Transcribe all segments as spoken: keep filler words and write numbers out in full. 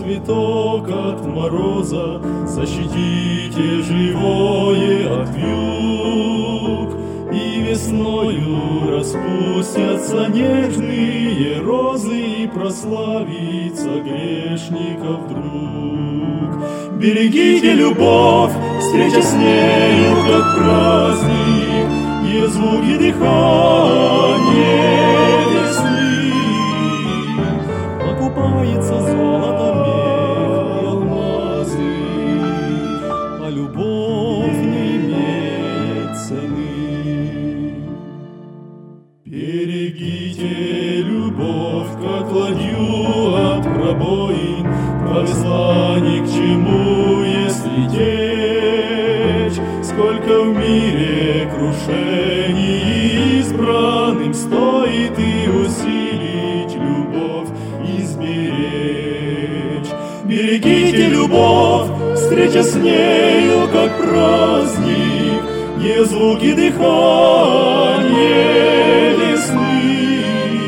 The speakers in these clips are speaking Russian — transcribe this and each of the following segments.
цветок от мороза, защитите живое от вьюг, и весною распустятся нежные розы, и прославится грешников друг. Берегите любовь, встреча с нею как праздник, и звуки дыхания весны. Окупается золото, мех и алмазы, а любовь не имеет цены. Берегите любовь, как ладью от пробоин, повезла ни к чему, если течь. Сколько в мире крушений избранным стоит и усилить любовь, изберечь. Берегите любовь, встреча с нею как праздник, не звуки дыхания весны.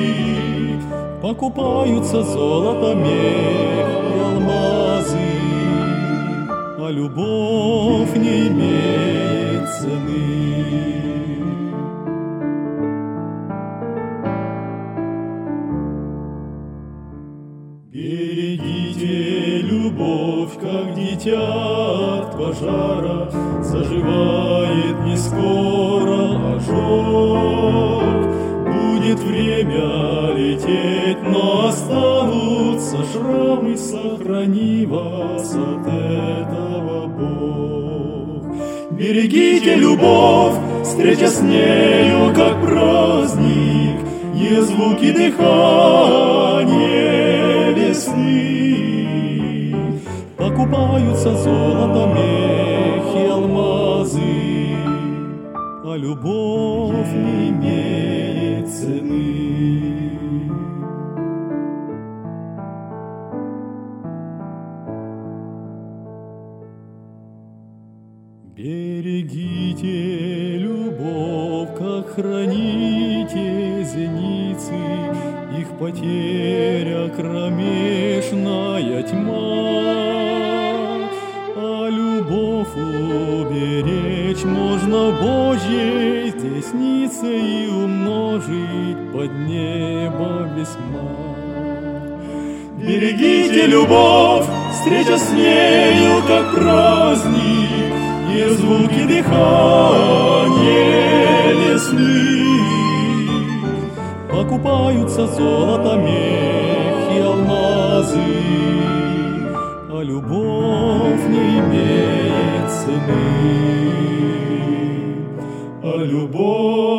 Покупаются золото, мех и алмазы, а любовь не имеет цены. Берегите любовь, как дитя от пожара, заживает не скоро ожог. Будет время лететь, но останутся шрамы, сохрани вас от этого Бог. Берегите любовь, встреча с нею как праздник, не звуки дыхания весны. Покупаются золото, мех и алмазы, а любовь не имеет цены. Берегите любовь, как храните зеницы, их потеря кромешная тьма. А любовь уберечь можно Божьей десницей и умножить под небо весьма. Берегите любовь, встреча с нею как праздник, и звуки дыхания весны. Покупаются золото, мех и алмазы, а любовь не имеет цены. А любовь